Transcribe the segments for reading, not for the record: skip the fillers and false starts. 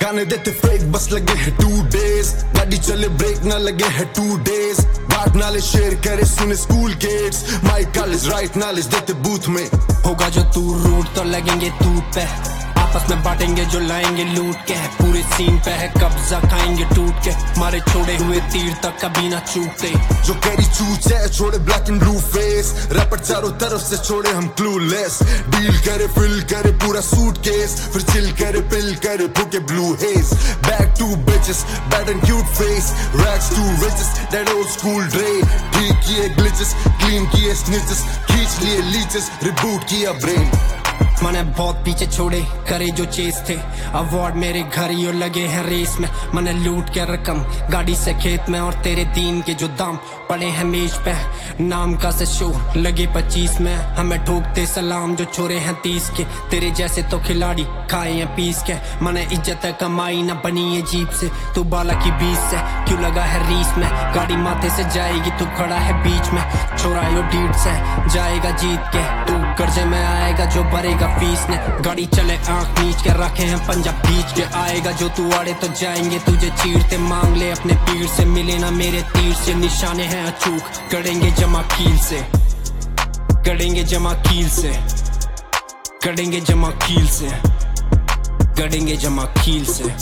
गाने देते फेक बस लगे है 2 days, गाड़ी चले ब्रेक ना लगे है 2 days, बात नाले शेयर करे सुने school kids, my college right knowledge देते बूथ में। होगा जो तू रूट तो लगेंगे तू पे, आपस में बांटेंगे जो लाएंगे लूट के, पूरे सीन पे है कब्जा खाएंगे टूट के, मारे छोड़े हुए तीर तक कभी ना चूकते। जो कैरी चूच है छोड़े black and blue face, rapper चारों तरफ से छोड़े हम क्लूलेस, डील करे फिल करे पूरा सूटकेस, फिर चिल करे पिल करे भूखे blue haze, back to bitches bad and cute face, racks to riches that old school Dre, ठीक किए ग्लिचेस क्लीन किए स्निचेस, खींच लिए लीचेस रिबूट किया ब्रेन। मैंने बहुत पीछे छोड़े करे जो चेस थे, अवार्ड मेरे घर ही लगे हैं रेस में, मैंने लूट के रकम गाड़ी से खेत में, और तेरे दीन के जो दाम पड़े हैं मेज पे, नाम का से शो लगे 25 में, हमें ठोकते सलाम जो छोरे हैं 30 के, तेरे जैसे तो खिलाड़ी खाए हैं पीस के, मैंने इज्जत कमाई ना बनी है जीप से, तू बाला की 20 से क्यों लगा है रीस में, गाड़ी माथे से जाएगी तू खड़ा है बीच में, छोरा यो डीट से जाएगा जीत के, तू कर्जे में आएगा जो भरेगा फीस ने, गाड़ी चले आंख नीच के रखे हैं पंजाब बीच के, आएगा जो तू आड़े तो जाएंगे तुझे चीरते, मांग ले अपने पीर से मिले ना मेरे तीर से, निशाने हैं अचूक करेंगे जमा कील से, करेंगे जमा कील से, करेंगे जमा कील से, करेंगे जमा कील से।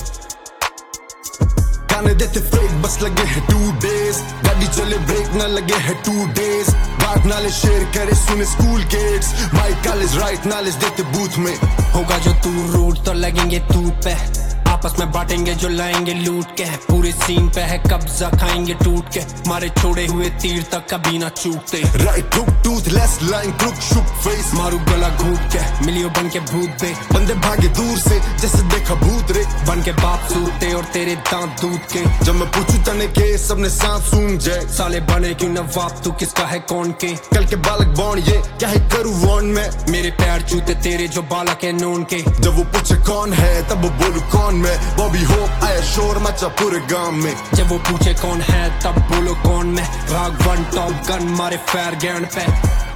गाने देते फेक बस लगे है 2 days, गाड़ी चले ब्रेक ना लगे है 2 days, बात नाले शेयर करे सुने school kids, my college right knowledge देते बूथ में। होगा जो तू रूट तो लगेंगे तू पे, आपस में बांटेंगे जो लाएंगे लूट के, पूरे सीन पे है कब्जा खाएंगे टूट के, मारे छोड़े हुए तीर तक कभी ना चूकते। Right hook toothless line crook shook face, मारू गला घूट के मिलियो बन के भूत दे, बंदे भागे दूर से जैसे देखा भूत रे, बन के बाप सूते और तेरे दांत दूध के, जब मैं पूछू तने के सबने सांप सूंघ जाए, साले बने क्यों नवाब तू किसका है कौन के, कल के बालक बॉन्ड ये क्या है करूँ वॉन्ड में, मेरे पैर जूते तेरे जो बालक है नोन के, जब वो पूछे कौन है तब वो बोलू कौन मैं, बॉबी होप आया शोर मचा पूरे गांव में, जब वो पूछे कौन है तब बोलो कौन मैं, राग 1 टॉप गन मारे फायर गैंड पे।